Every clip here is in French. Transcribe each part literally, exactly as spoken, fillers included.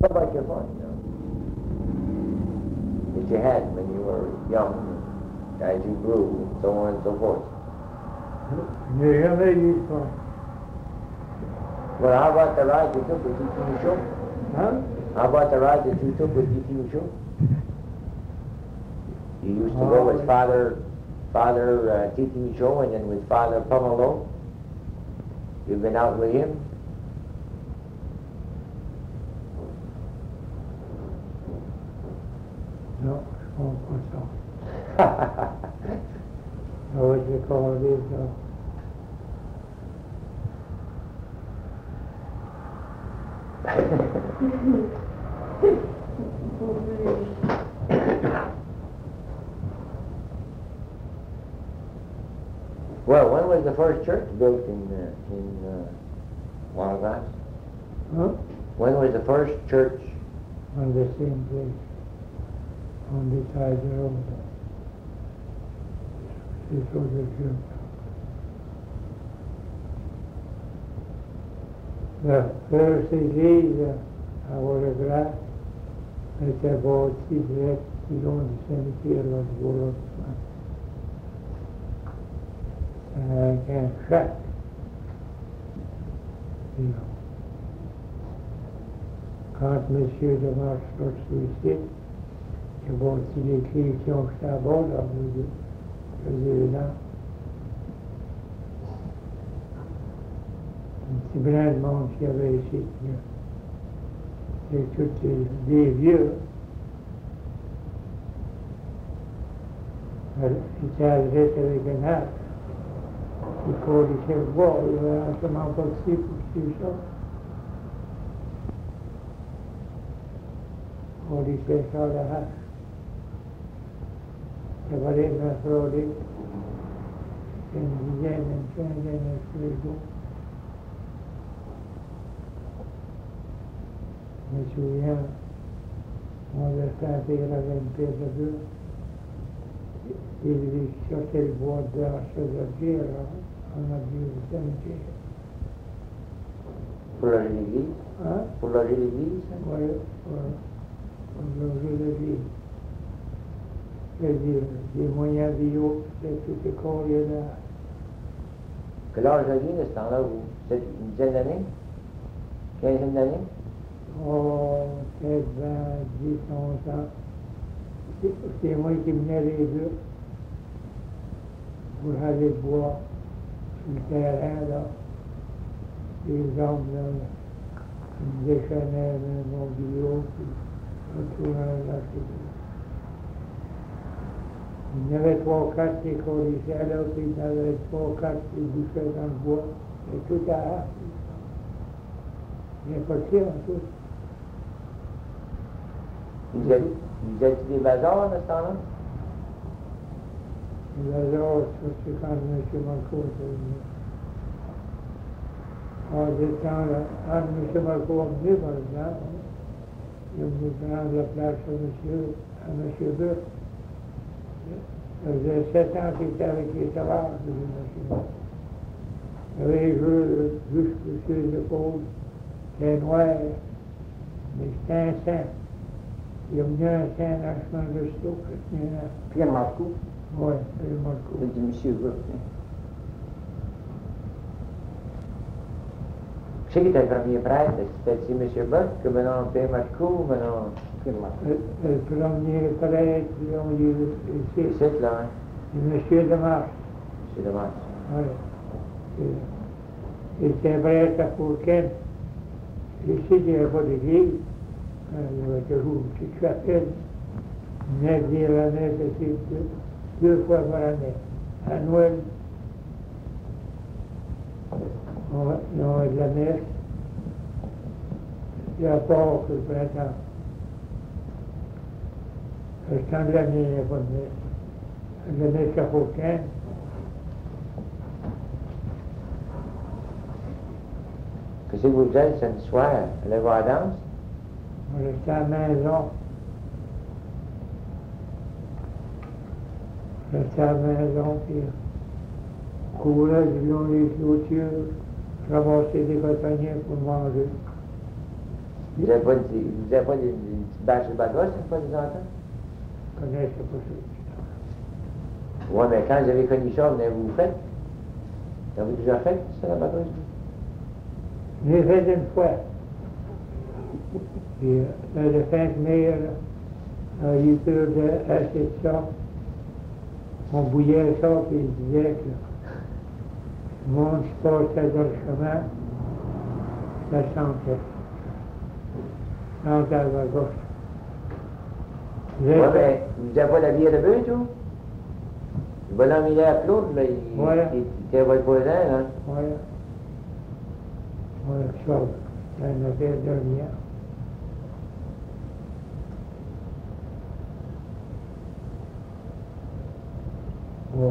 What about your fun, you know, that you had when you were young, as you grew, and so on and so forth? J'ai jamais eu de fun. Well, how about the ride you took with T T Michaud? Huh? How about the ride that you took with T T Michaud? You used to go with Father, Father uh, T T Michaud, and then with Father Pomelo. You've been out with him? Non, je comprends pas ça. Ah, j'ai commandé ça. Well, when was the first church built in uh, in uh, Wallace? Huh? When was the first church? On the same place. On the side of the road. This was the church. The first église à Wallace était bâtie direct du long du cimetière de Wallace. Avec un shack. You know. Quand M. de Marche sort ici, il a bâti les clés qui ont fait à bord, là, je faisais là. Un petit brin de monde qu'il y avait ici. C'est tous des, des vieux. Il était à avec un arc. Il faut laisser le bois, il n'y avait absolument pas de ci pour tuer ça. Il faut laisser ça à la hache. Il va aller me frauder. Une dizaine, une quinzaine de frigos. Je me souviens, on avait fait un pire avec une paire de deux. Il sortait le bois de la chaudière, là. On a dû le cimetière. Pour loger l'église? Hein? Pour loger l'église? Oui, oui. Pour loger l'église. C'est-à-dire, des moyens bio, c'est tout école là. Quel âge aviez à ce temps-là, vous? C'est une dizaine d'années? Quinzaine d'années? Oh, peut-être vingt, dix, onze ans. C'est moi qui menais les deux pour aller boire sur le terrain, là. Les hommes, là, ils me déchaînaient mon bio, puis retournaient là chez eux. Il y en avait trois ou quatre qui corrigeaient, là, puis il y en avait trois ou quatre qui bouchaient dans le bois. Et tout à l'heure. Il n'y a pas de tir en tout. Vous êtes, vous êtes des bazars à ce temps-là? Les bazars, ça, c'est quand M. Marco était venu. En ce temps-là, quand M. Marco est venu, par exemple, il est venu prendre la place à M. à M. Buck. Ça faisait sept ans qu'il était avec les savages, M. Buck. Il avait joué juste sur les épaules, c'était noir, mais c'était un saint. Il a venu un saint dans le chemin de Stoke. Pierre Marcoux? Oui, Pierre Marcoux. C'est du monsieur Buck. Qui était le premier prêtre? C'était-tu M. Buck, que maintenant Pierre Marcoux, maintenant Pierre Marcoux. Le, le premier prêtre, on dit ici, c'est là, hein? c'est M. de Marche. C'est dommage. Oui. Il était prêtre à Fourquin. Ici, il n'y avait pas d'église. Il y avait toujours une petite chapelle. Il venait dire la messe ici deux, deux fois par année. À Noël, on avait de la messe. Et à Pâques, le printemps. Le temps de l'année, il n'y a pas de messe. La messe à Fourquin. Qu'est-ce que vous faites ce soir? Allez voir la danse? On restait à la maison. On restait à la maison, puis on courait du long des clôtures, ramasser des cotonniers pour manger. Vous n'avez pas, une- vous avez pas une, une petite bâche de bagosse, une fois de temps en temps? Je connaissais pas ça. Oui, mais quand vous avez connu ça, vous l'avez-vous fait? L'avez-vous déjà fait, ça, la bagosse? Je l'ai fait une fois. Puis, euh, le fin de mai, a eu peur de assez de ça. On bouillait ça, puis il disait que le monde se passait dans le chemin, ça sentait. Sentait à la gauche. Oui, mais vous n'avez pas la bière de bœuf, tout? Le bonhomme, il est à Claude, là, il, Ouais. il, il était votre voisin, là. Oui. Oui, ça, c'est une affaire dernière. Oui.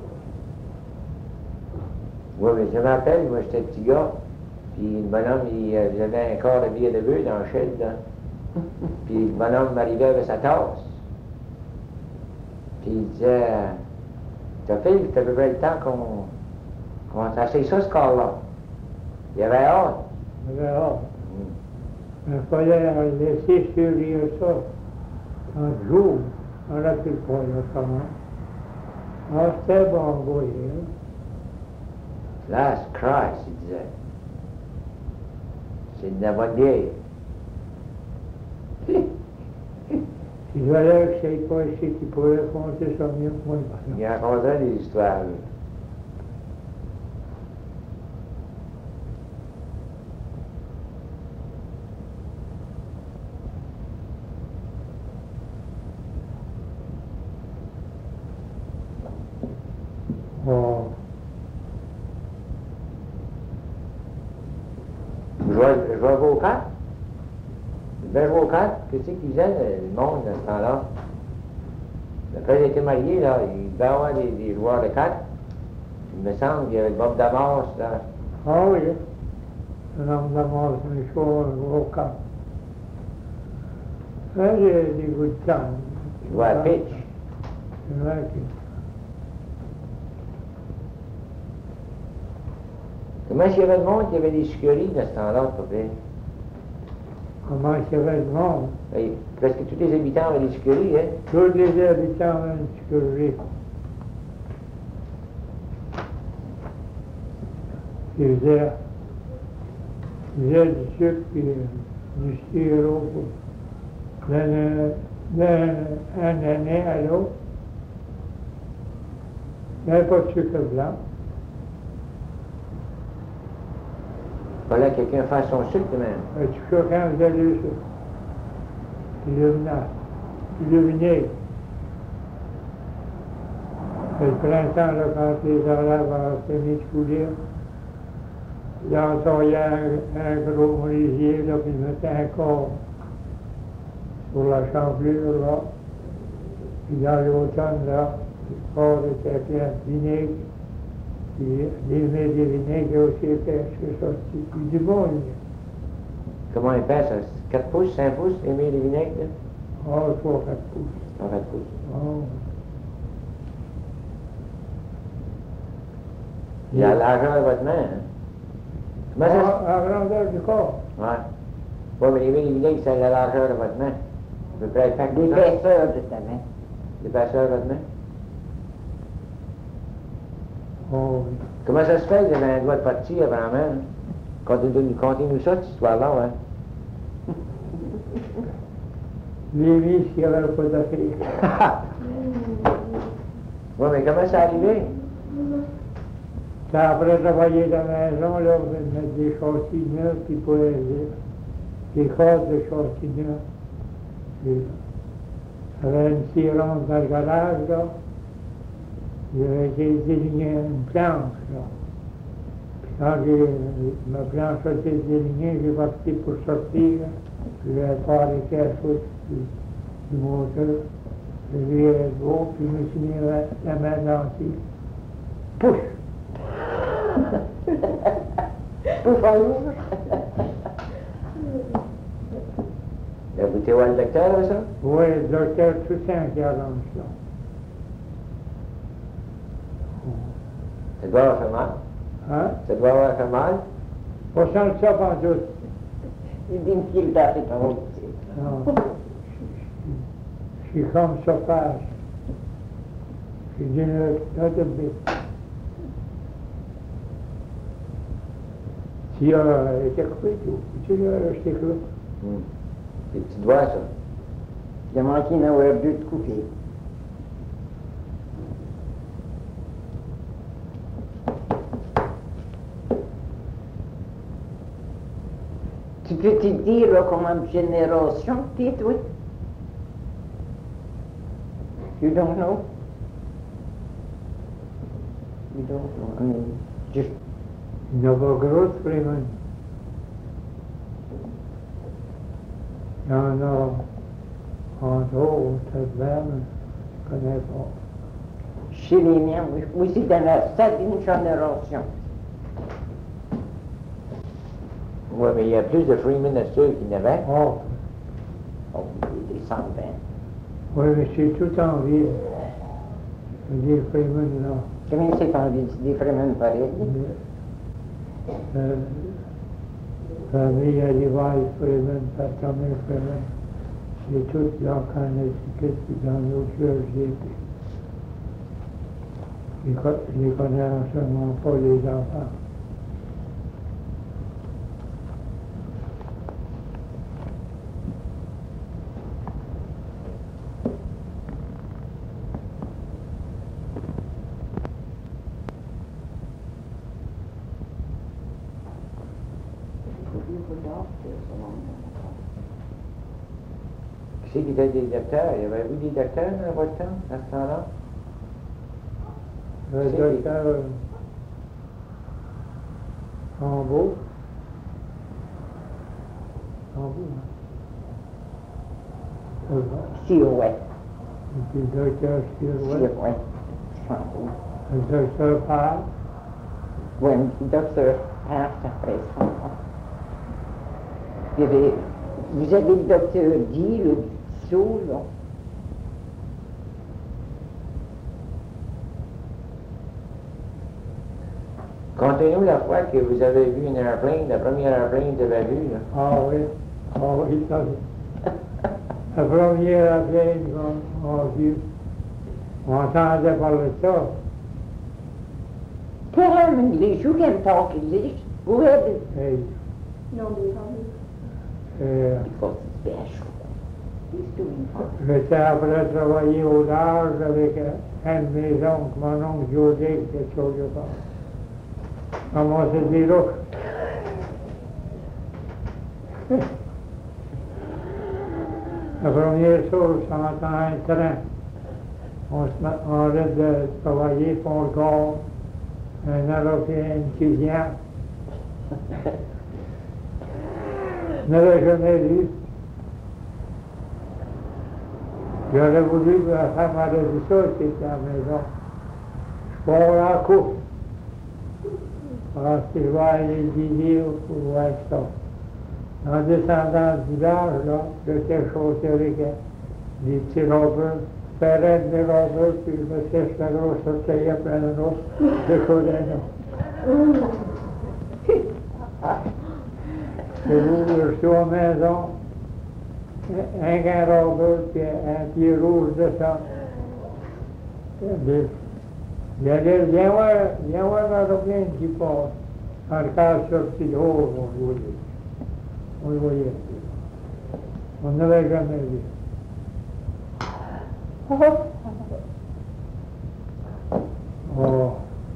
Oui, mais je me rappelle, moi, j'étais petit gars, puis le bonhomme, il, euh, j'avais un corps de bière de bœuf dans le shed, là. Puis le bonhomme m'arrivait avec sa tasse. Puis il disait, t'as fait, c'était à peu près le temps qu'on qu'on s'essaye ça, ce corps-là. Il avait hâte. Il avait hâte. Mm. Il fallait laisser survivre ça. Un jour, on a pu le croire comment. Ah, c'était bon, vous voyez. Hein? Last Christ, il disait. C'est de la bonne vieille. Si je valais que je ne sais pas ici qui pourrait raconter ça mieux que moi. Il racontait des histoires. lui. Oh. Je vais, je vais jouer aux cartes. Je vais jouer aux cartes. Qu'est-ce qu'ils faisaient, le monde, dans ce temps-là? Après, j'ai été marié, là, il devait y avoir des, des joueurs de cartes. Il me semble qu'il y avait Bob Damas, là. Ah oui, un homme d'amor, c'est une chose, un gros camp. Là, j'ai des goûts de temps. Il jouait à pitch. C'est vrai que Comment est-ce qu'il y avait de monde qui avait des sucreries dans ce temps-là, à peu près? comment il y avait de monde. Et presque tous les habitants avaient des sucreries, hein? Tous les habitants ont une sucrerie. Ils faisaient, ils faisaient du sucre puis euh, du sirop d'un d'un année à l'autre. Il n'y avait pas de sucre blanc. Il fallait que quelqu'un fasse son sucre, de même. Le sucre quand vous allez ça. Puis le vinaigre. Puis le vinaigre. Et le printemps, là, quand les arabes ont mis de couler, ils entoyaient un, un gros merisier, là, puis ils mettaient un corps sur la chamblure, là. Puis dans l'automne, là, le corps était plein de vinaigre. Puis les mets de vinaigre aussi étaient sortis. Puis du bon, il Comment il fait, ça? quatre pouces, cinq pouces, aimer les vinaigres, là? oh, trois, quatre pouces. En quatre pouces. Oh. Il a la largeur de votre main, hein? Comment ça Ah, à grandeur du corps. se... Ouais. Oui, mais les vinaigres, c'est la largeur de votre main. À peu près cinq pouces. L'épaisseur de ta main. L'épaisseur de votre main. Oh, oui. Comment ça se fait que vous avez un doigt de partie avant la main? Contez-nous contez-nous ça, cette histoire-là, ouais. Les vis, il n'y avait pas d'affaires. Oui, mais comment ça arrivé? C'est après travailler dans la maison, là, on venait mettre des châssis neufs, puis pour les, des cordes de châssis neufs. Puis, il y avait une sirène dans le garage, là. Il y avait été déligné une planche, là. Puis quand j'ai, ma planche a été délignée, j'ai parti pour sortir. Puis j'ai pas arrêté à sauter du, du moteur. J'ai vu le gros, puis je me suis mis la, la main dans le pied. Pousse! Pour faire ouvrir. Vous étiez voir le docteur, là, ça? Oui, le docteur Toussaint qui a lancé ça. Ça doit avoir fait mal. Hein? Ça doit avoir fait mal. On sent ça pendant tout. Il dit qu'il t'a fait trop. Non. Je suis comme sauvage. Je dis not a bit. Si elle a été coupée, tu l'as acheté quoi? Hum. Des petits doigts, ça. Il a manqué d'en avoir deux de couper. Tu peux te dire là, comment génération t'es, toi? You don't know? You don't know? I mean, just Il n'y a pas grosse Freeman. Il y en a en haut, cette dame, je ne connais pas. chez les miens, oui, oui c'est dans la septième génération. Oui, mais il y a plus de free ministers qu'il n'y avait. Oh, Oh, des centaines. oui, mais c'est tout en ville. Je dis Freeman, là. Comment c'est qu'on dit des Freeman pareils? Euh, famille à Levi Freeman, Pastamé Freeman. C'est tout dans Connecticut puis dans New Jersey. Je ne connais absolument pas les enfants. Qui c'est qui était des docteurs? Il y avait eu des docteurs dans votre temps, à ce temps-là? Le C'est- docteur euh, Rambaud. Rambaud, hein? Si, ouais. Et puis le docteur Si, Sirouet. ouais. Le docteur Parr. Oui, le docteur Parr, après ça. Il y avait, vous avez le docteur Guy, le Dissot, là. Contez-nous la fois que vous avez vu une airplane, la première airplane que vous avez vue, là. Ah oui, ah oui, ça. La première appel qu'on a vu, on entendait parler de ça. Tell him English, you can talk English. Go ahead. Et, No, they haven't. euh, Because it's special. He's doing fine. j'étais après travailler au large avec un de mes oncles, mon oncle José, quelque chose de ça. Comment se dit là? La première chose, on entend un train. On se met, on arrête de travailler, puis on regarde un Européen qui vient. Je n'avais jamais vu. J'aurais voulu que la femme m'aurait dit ça, c'était à la maison. Je pars à la coupe. Parce que je vais aller dîner pour voir ça. En descendant du village, là, j'étais chaussé avec euh, des petits robeurs, ferrets de robeurs, puis je me suis la grosse sortie après la noce, de Codeno. Et vous, je suis à la maison, un gars robeur, puis un pied rouge de sang. Il a dit, viens voir, viens voir l'aéroplane qui passe. Encore sorti de haut, on le voyait. On le voyait. On ne l'avait jamais vu. Oh.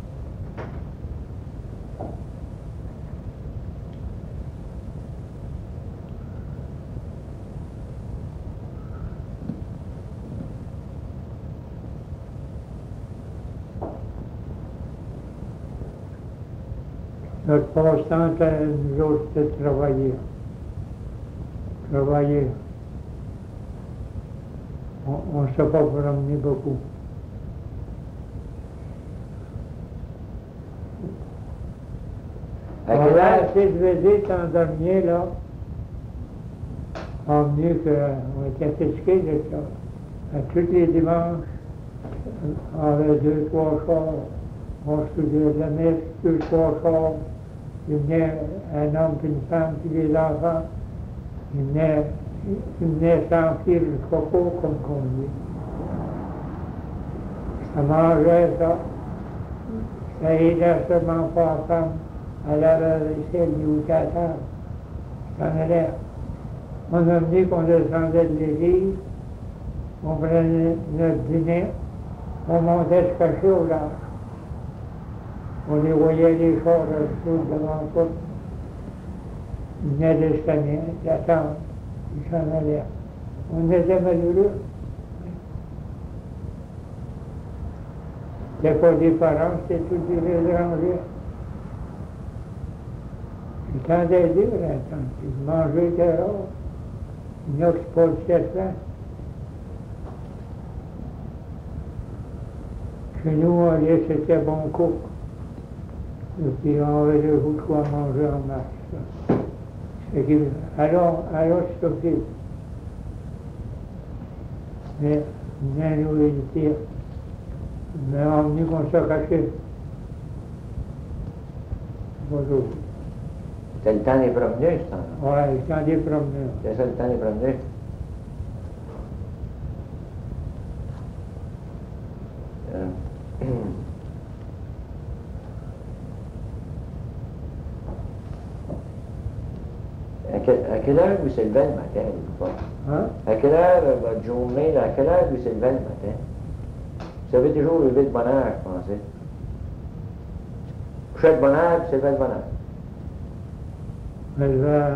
Notre passe-temps, nous autres, c'était de travailler. Travailler. On ne s'est pas promené beaucoup. À On quel a âge? assez de visites en dernier, là. En mieux qu'on était fatigués de ça. À tous les dimanches, on avait deux, trois chars. On se faisait de la messe, deux, trois chars. Il venait un homme puis une femme puis les enfants. il venait, il venait sentir le coco comme qu'on dit. Ça mangeait ça. Ça aidait seulement pas la femme à laver la vaisselle ou à table. Ça en allait. On a dit qu'on descendait de l'église, on prenait notre dîner, on montait se cacher au large. On les voyait les chars de devant la porte. Ils venaient d'Espagne, d'attendre, ils s'en allaient. On était malheureux. C'était pas des parents, c'était tous des étrangers. Ils tendaient dur à attendre. Ils mangeaient dehors. Ils n'ont pas de serpent. Chez nous, on laissait bon cook. Et puis on avait le goût de manger en masse. C'est que, alors, alors c'est ok. Mais, bien nous éviter. Mais on venait qu'on se cachait. Bonjour. C'était le temps des promeneurs, ce temps-là. Ouais, le temps des promeneurs. C'est ça le temps des promeneurs. Euh, À, que, à quelle heure vous s'élevez le matin, vous pas? Hein? À quelle heure, euh, votre journée, là, à quelle heure vous s'élevez le matin? Vous avez toujours levé de bonne heure, je pensais. Couchez de bonne heure, puis s'élevez de bonne heure. Mais ça,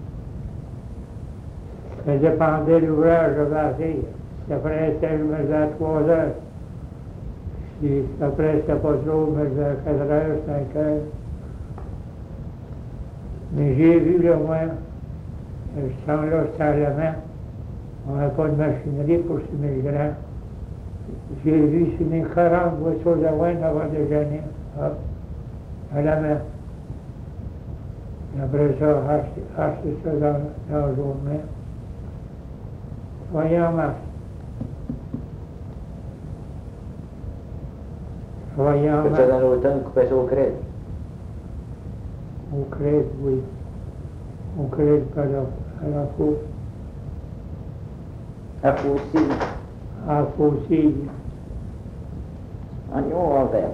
ça dépendait de l'ouvrage de la fille. Si après, c'était, je me faisais à trois heures. Si après, c'était pas trop, je me faisais à quatre heures, cinq heures. Mais j'ai vu le moins, ce temps-là, c'était à la main. On n'avait pas de machinerie pour semer le grain. J'ai vu semer quarante boissons de wine avant de déjeuner, hop, à la main. Et après ça, acheter, acheter ça dans, dans la journée. Soyez en masse. Soyez en Faites masse. ça dans l'automne, coupez ça au crédit. Au crédit, oui. Au crédit à la, à la fausse. À Faucille, À la faucille. en New Orleans.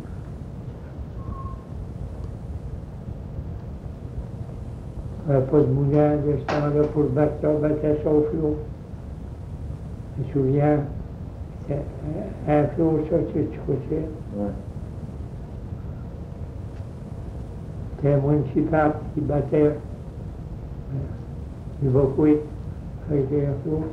Il n'y avait pas de moulin de ce temps-là pour battre ça, battre ça au flot. Je me souviens, c'était un flot, ça, tu sais, Ouais. c'était un municipal qui battait du Bocoui avec un flot.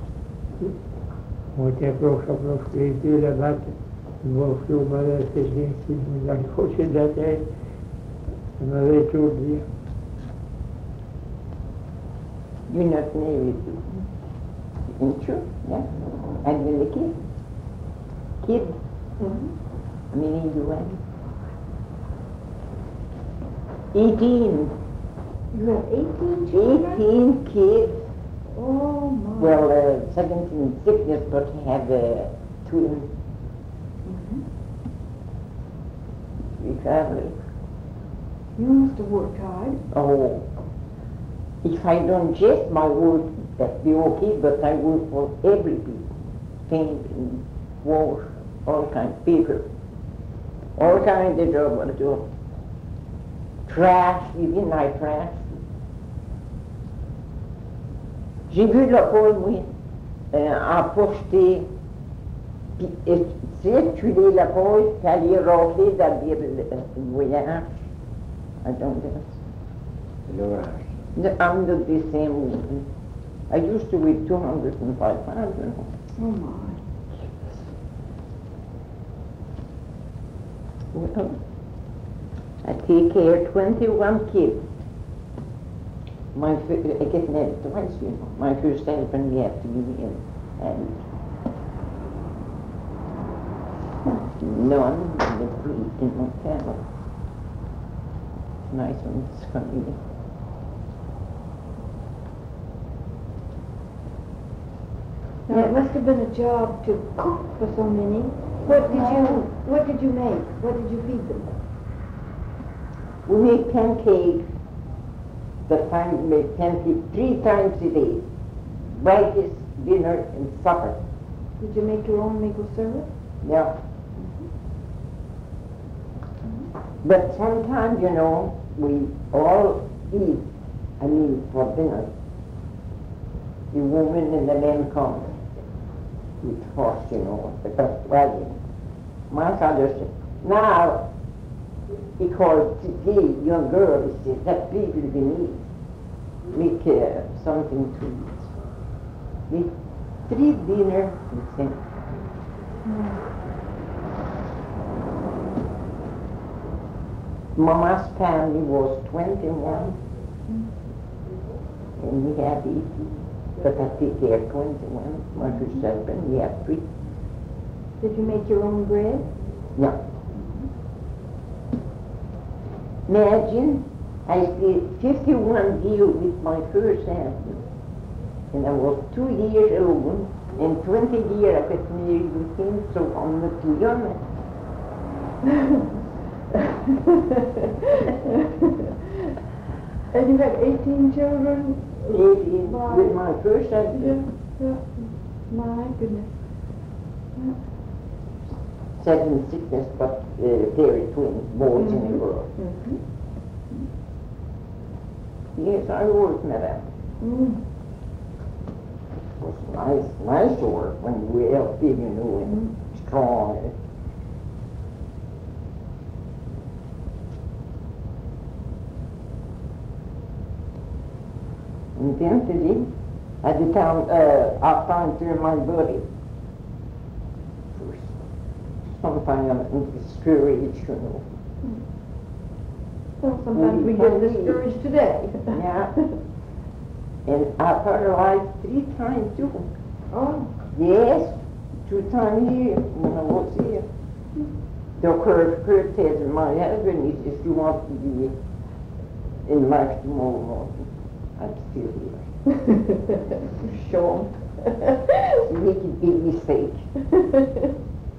On était proche à proche, les deux la battent. Le flot m'avait fait bien, il nous a accroché de la tête. Il m'avait étourdi. You not married in church, yeah? And when the kid, kid, Mm-hmm. meaning you went. Eighteen, You have eighteen children? eighteen kids. Oh, my. Well, uh, seventeen sickness, but he had uh, twins. Mhm. We family. You must have worked hard. Oh, if I don't just my work, that be okay, but I work for every people. Paint and wash, all kinds of paper. All kinds of job I do. Trash, even my trash. J'ai vu le Paul, oui, euh, empocheter, puis circuler la Paul, puis aller rafler dans le, le voyage. I don't know. C'est l'orage. The, I'm the, the same woman. I used to weigh two hundred five pounds. Oh, my. Well, I take care of twenty-one kids. My, fir- I get married twice, you know. My first husband, we have to be in, and none in the breed in my family. Nice ones coming. Now, it must have been a job to cook for so many. What did you, what did you make? What did you feed them? We make pancakes the time made plenty three times a day. Breakfast, dinner, and supper. Did you make your own maple syrup? Yeah. But sometimes, you know, we all eat, I mean, for dinner. The woman and the men come with horse, you know, the first wagon. My father said, now, because today young girls say that people beneath make uh, something to eat. Make three dinner and sing. Mama's family was twenty-one, and we had eighteen. But I take care of twenty-one, my husband, we have three. Did you make your own bread? Yeah. Imagine, I did fifty-one years with my first husband, and I was two years alone, and twenty years I got married with him, so I'm not too young. And you had eighteen children? eighteen Wow. with my first Yeah, husband. yeah. My goodness. Yeah. Seven sickness, but uh, dairy twins, boys in the world. Mhm. Yes, I worked, madam. Mm. It was nice, nice work when you were healthy, you know, and strong. And then today, at the town, uh, I found through my body. Sometimes I'm discouraged, you know. Well, sometimes we get discouraged today. Yeah. And I paralyzed three times too. Oh. Yes, two times a year when I was here. Doctor Kurt says, my husband, he says, you want to be in March tomorrow morning. I'm still here. Sure. Make a big mistake.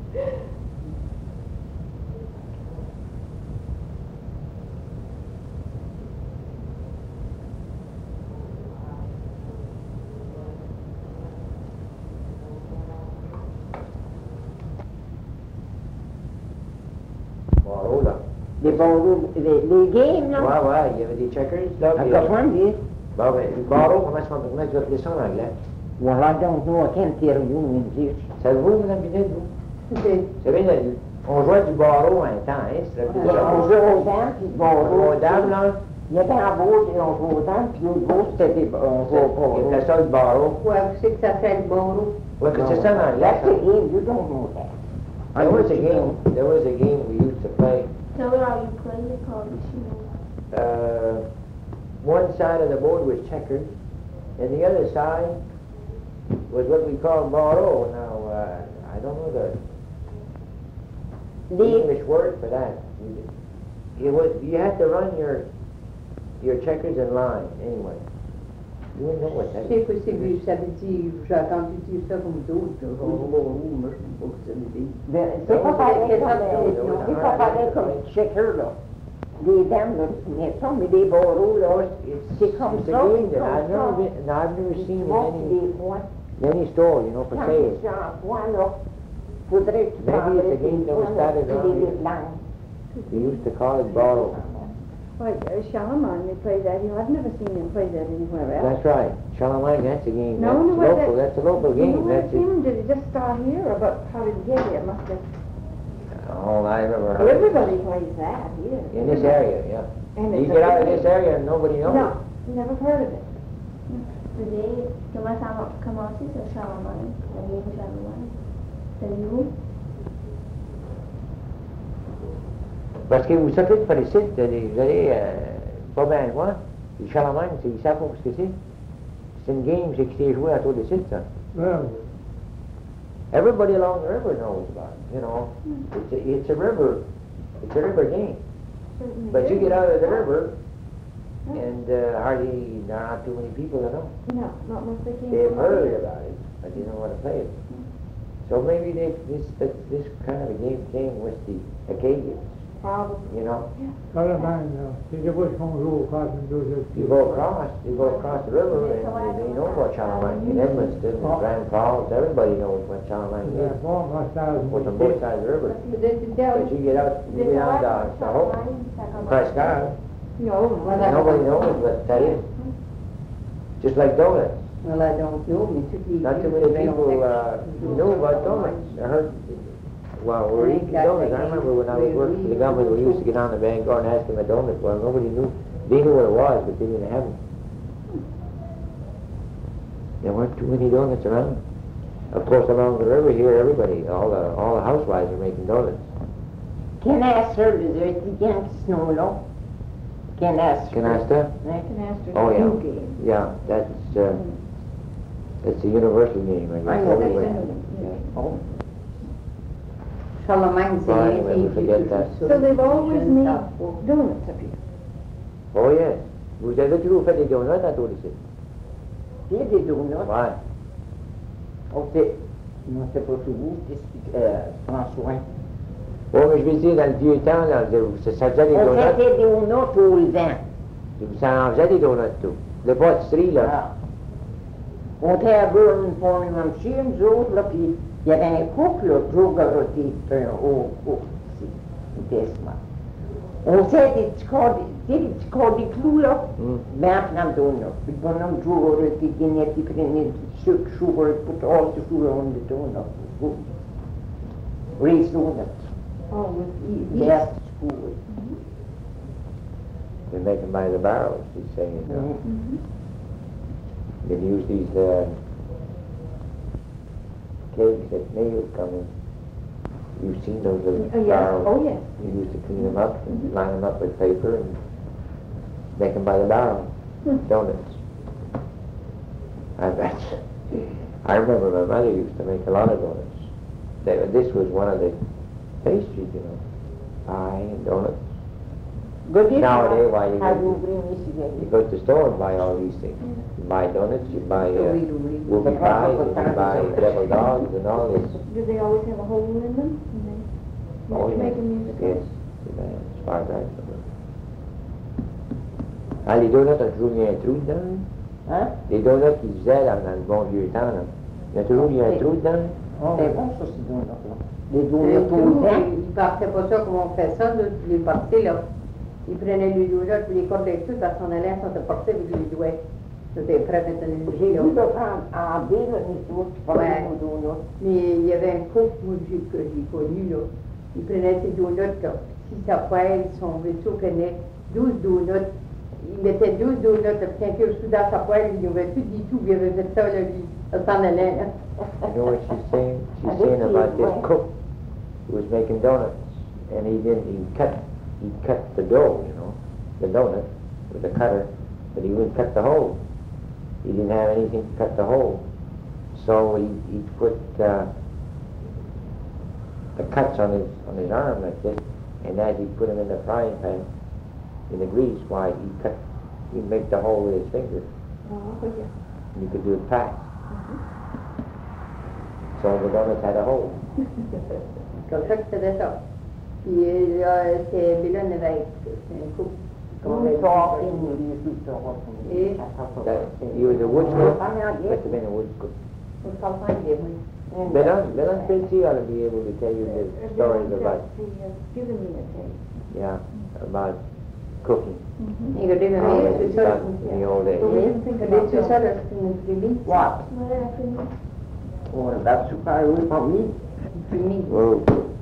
Barreau, là. Les barreaux, les, les games, là. Ouais, ouais, il y avait des checkers, là. I puis, got euh, one here. Bon, ben, le barreau, comment est-ce qu'on comment tu vas appeler ça en anglais? Well, I don't know, I can't tell you in English. Savez-vous, Mme Binet, vous? Okay. Vous savez, le- on jouait du barreau un temps, hein? C'était plus ça. On jouait aux dames, puis On barreaux. jouait aux dames, là. Il y avait un beau, et on jouait aux dames, puis l'autre beau, c'était des on jouait aux barreaux. C'était ça, le barreau. Ouais, vous savez que ça fait le barreau. Ouais, que c'est ça en anglais. That's ça. a game, you don't know that. There was a game, there was a game we used to play. Tell her how you play it, called the shoe. Uh, one side of the board was checkers, and the other side was what we call barreau. Now, uh, I don't know the, the The- English word for that. You, was, you had to run your your checkers in line, anyway. You wouldn't know what that C'est is. possible, ça veut dire, j'ai entendu dire ça comme d'autres, je vais moi je sais pas que ça veut dire. Ben, C'est pas pareil comme, non, euh, non, c'est pas non, pareil non, comme non. checker, là. Les dames, là, mais ça, mais des barreaux, là, c'est comme It's a ça, game c'est that I've comme never ça. been, no, I've never seen Tu in montes any, des points. in any store, you know, for Quand sale. tu as un point, là, faudrait que tu Maybe prendrais it's a game tes that was points, là, started puis around les here. langues. We used to call it barreau. Like uh, Shalimar, they play that here. I've never seen them play that anywhere else. That's right. Charlemagne, that's a game. No, That's no, what local, that- that's a local You know game. what That's it. game did it just start here, or about how did it get here? It must have. All I've ever heard. Everybody plays that here. In this area, yeah. And You it's get a out of big- this area and nobody knows. No, never heard of it. Today, comment ça a commencé, c'est Charlemagne, la game Charlemagne. Savez-vous? Parce que vous savez, par ici, vous allez, vous allez euh, pas bien loin. Le Charlemagne, c'est- ils savent pas ce que c'est. C'est une game, c'est qui s'est joué autour de site, ça. Well, Everybody along the river knows about it, you know. It's a, it's a river, it's a river game. Certainly But you is. get out of the river, and uh, hardly, there aren't too many people that know. No, not unless they came They've from heard here. about it, but they don't want to play it. So maybe they, this, that this kind of a game came with the Acadians. problem. you know. Charlemagne, là, c'est de quoi qu'on joue au cartes and do this. You go across, you go across the river, and they, they know about Charlemagne. In Edmonton, and Grand Falls, everybody knows what Charlemagne Yeah, is. bon, moi, ça, What's on both sides of the river. Peut-être que But you get out, you get out the, the whole, Prescott, No, Voilà. nobody knows what that is. Just like donuts. Well, I don't know, mais toutes les Not too villes, many they don't people take- uh, knew about donuts. I heard, well, we were eating donuts. I remember when I was working for the government, we used to get on the bank and ask them a donut. Well, nobody knew. They knew what it was, but they didn't have them. There weren't too many donuts around. Of course, along the river here, everybody, all the all the housewives are making donuts. Canastra, is there again snow, no? Canastra. Canasta? Canasta. Oh, yeah. New game. Yeah, that's uh, it's a universal game, I I guess, know. everywhere. Oh, Charlemagne, c'est Well, rien anyway, qui we est forget tout that. ça. So they've always Je ne made sais pas. donuts up here. Oh, yes. Vous avez toujours fait des donuts à tous les sites? il y a des donuts. Ouais. On fait, non, c'est pas tout vous, c'est euh, François. Oh, mais je veux dire, dans le vieux temps, là, ça ça faisait des On donuts. fait des donuts au levain. Ça en faisait des donuts, tout. Les pâtisseries, là. Ah. On était à Burn pour une marché, nous autres, là, puis il y avait un couple, là, Joe Garotti, au couple, ici, au Desma. On faisait des petits corps, des petits corps de clous, là, Mm. ben plein de donuts. Puis le bonhomme Joe Garotti, qui venait, qui prenait du sucre, sugar, put all the sugar on the donut. Raised donuts. Oh, with e- They yeast. have to school. They make them by the barrels, he's saying. You know. Mhm. They use these uh, kegs that nails come in. You've seen those little Oh, yes, barrels. oh, yes. You used to clean them up and line them up with paper and make them by the barrel. Donuts. I bet. I remember my mother used to make a lot of donuts. They, this was one of the pastries, you know. Pie and donuts. Good evening. Nowadays, why you Have go- you bring this You again? go to the store and buy all these things. You buy donuts, you buy uh, Oui, oui, oui. whoopie pies, and you buy devil dogs and all this. Do they always have a hole in them? And they Oh, make- yes. make them music? Yes, yes, as far as I remember. Ah, les donuts ont toujours eu un trou dedans. Hein? Les donuts qu'ils faisaient dans, dans le bon vieux temps, là. Il y a toujours eu un trou dedans. C'est bon, ça, ces donuts-là. Les Et donuts au tout, levain. ils partaient pas ça comme on fait ça, là, les parties, là. Ils prenaient les donuts, puis les cordaient tout, parce qu'on allait, on se portait avec les doigts. C'était prêt à tenir le J'ai là. vu de prendre en ville, nous autres, pour Ouais. les donuts. Mais il y avait un couple, moi, que j'ai que j'ai connu, là. Ils prenaient ces donuts, là. Si ça poêle, son vaisseau prenait douze donuts. Ils mettaient douze donuts, là, puis un peu sous dans sa poêle, ils avaient tout dit tout, puis il avait fait ça, là, lui. Ça s'en allait, là. You know what she's saying? She's I saying did see about it, this right. cook who was making donuts, and he didn't. He cut. He cut the dough, you know, the donut with a cutter, but he wouldn't cut the hole. He didn't have anything to cut the hole, so he he put uh, the cuts on his on his arm like this, and as he put them in the frying pan in the grease, why he cut. He'd make the hole with his finger. Oh, yeah. And you could do it fast. So the donuts had a hole. Comme ça que c'était ça. Puis euh, là, c'est Bélon Lévesque, c'est un couple. qu'on avait- Et That, he was a wood cook. Must have been a wood cook. on s'en find bien, oui. Melan, Melan Pincy ought to be able to tell you the stories about, Given me a taste. yeah, about cooking. Regardez, ma How mère, it tout was ça. done in the old days. Regardez, tout ça, là, c'est une prémisse. What? What did I finish? Oh, that's super, oui, for me. Une prémisse. Whoa.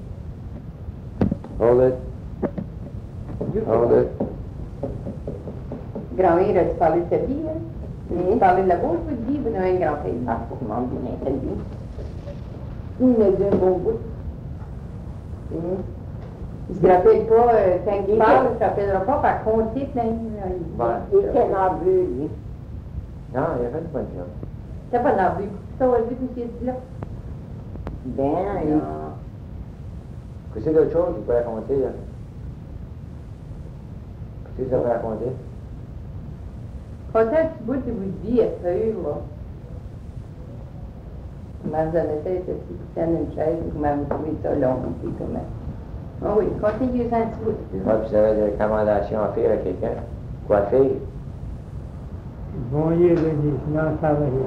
Hold it, hold it. Grand-mère, as-tu parlé de ta vie, hein? Tu parlais de la bonne bout de vie, vous avez un grand-père. Ah, pour m'en bien entendu. Il me dit un bon bout. Hum. Il se rappelle pas, euh, quand il parle, il se rappellera pas par compter plein. Ouais. Il était nerveux, lui. Non, il a fait une bonne job. C'est pas nerveux. Ça, on a vu que c'est là. Ben, il... Non. Qu'est-ce que d'autre chose qu'il peut raconter, là? Qu'est-ce que ça peut raconter? Quand un petit bout de bout de vie, elle fait eu, moi. Ma dans la tête, c'est petite une chaise, vous m'avez trouvé ça long, puis comment. Ah oui, continuez un petit bout. Puis moi, puis j'avais des recommandations à faire à quelqu'un. Quoi faire? Bon, il est venu, sinon ça va aller.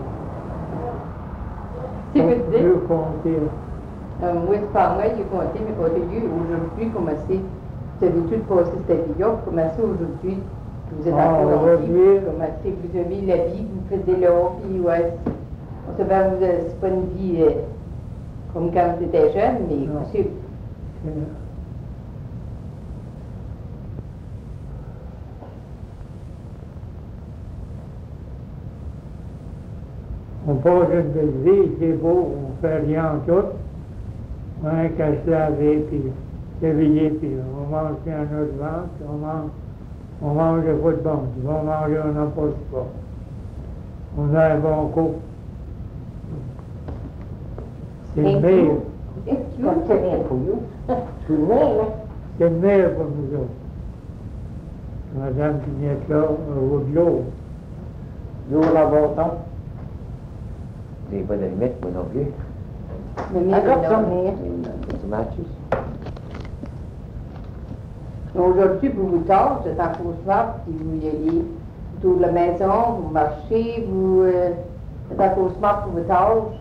Si vous dites, Deux compter. euh, moi, c'est pas moi, j'ai compté, mais quand j'ai eu aujourd'hui, commencé, vous avez tout passé cette vie-là, vous commencez aujourd'hui, vous êtes Ah, encore en vie, aujourd'hui. vous commencez, vous avez la vie, vous faites des lois, puis ouais, on sait pas, vous avez- c'est pas une vie euh, comme quand vous étiez jeune, mais Non. c'est On passe une belle vie, c'est beau, on fait rien en tout. On a qu'à se laver, puis s'éveiller, puis on mange bien notre ventre, on mange, on mange des fois de bon, on mange, on n'en pose pas. On a un bon coup. C'est le meilleur, Comme c'est bien pour vous. Tout le monde, c'est le meilleur pour nous autres. Madame Pignette là, au de l'eau. vous la bâton. J'ai pas de limite, moi non plus. le I meilleur got some nom. here. Tu matches? Aujourd'hui, vous vous tâchez, vous êtes en fausse marche, puis vous y allez autour de la maison, vous marchez, vous euh, êtes en fausse marche pour vos tâches.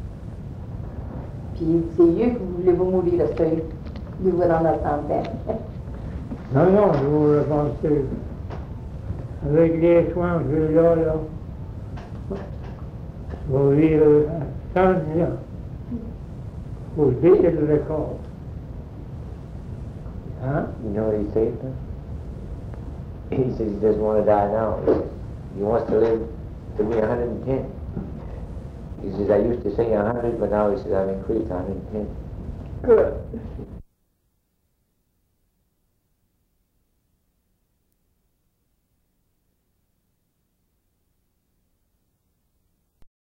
Puis c'est eux que vous voulez vous mourir le seuil. Vous vous en attendez. Non, non, je vous le pensez. Avec les soins que j'ai là, là, je vais vivre cent ans. Pour dire le record. Hein? You know what he said? Huh? He says he doesn't want to die now. He says he wants to live to be one hundred ten. He says, I used to say one hundred, but now he says I've increased to one hundred ten. Good.